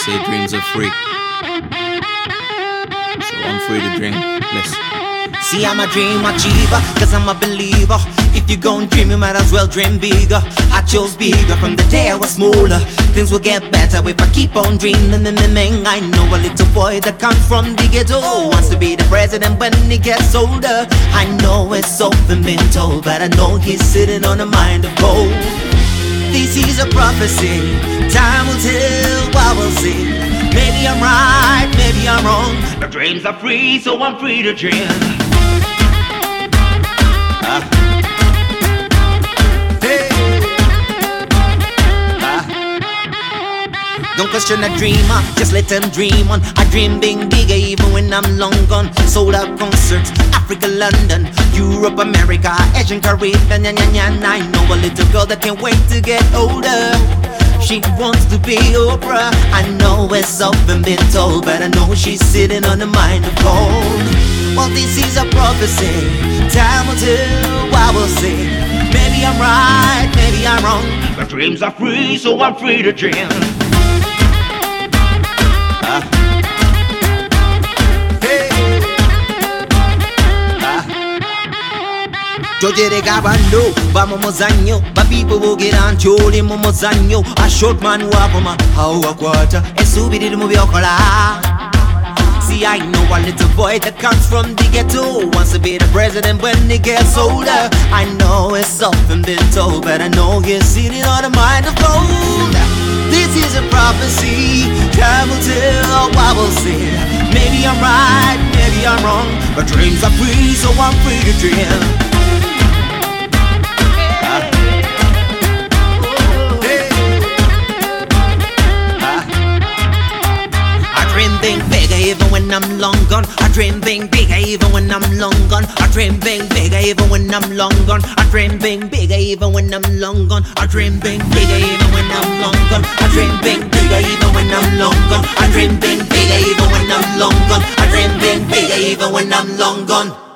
say dreams are free, so I'm free to dream. Listen. See, I'm a dream achiever, cause I'm a believer. If you gon' dream, you might as well dream bigger. I chose bigger from the day I was smaller. Things will get better if I keep on dreaming. I know a little boy that comes from the ghetto, wants to be the president when he gets older. I know it's often been told, but I know he's sitting on a mind of gold. This is a prophecy, time will tell what we'll see. Maybe I'm right, maybe I'm wrong. The dreams are free, so I'm free to dream. Don't question a dreamer, just let them dream on. I dream being bigger even when I'm long gone. Sold out concerts, Africa, London, Europe, America, Asian, Caribbean, I know a little girl that can't wait to get older. She wants to be Oprah. I know it's often been told, but I know she's sitting on a mind of gold. Well, this is a prophecy, time will tell what we'll see. Maybe I'm right, maybe I'm wrong. The dreams are free, so I'm free to dream. Jojere gabando, vamos mozanyo. But people will get on choli mozanyo. A short man wapoma, how a quarter. E subidi di movie okola. See, I know a little boy that comes from the ghetto, wants to be the president when he gets older. I know it's often been told, but I know he's sitting on a mind of gold. This is a prophecy, time will tell what we'll see. Maybe I'm right, maybe I'm wrong, but dreams are free, so I'm free to dream. Dream being bigger even when I'm long gone. I dream being bigger even when I'm long gone. I dream being bigger even when I'm long gone. I dream being bigger even when I'm long gone. I dream being bigger even when I'm long gone. I dream being bigger even when I'm long gone. I dream being bigger even when I'm long gone. I dream being bigger even when I'm long gone.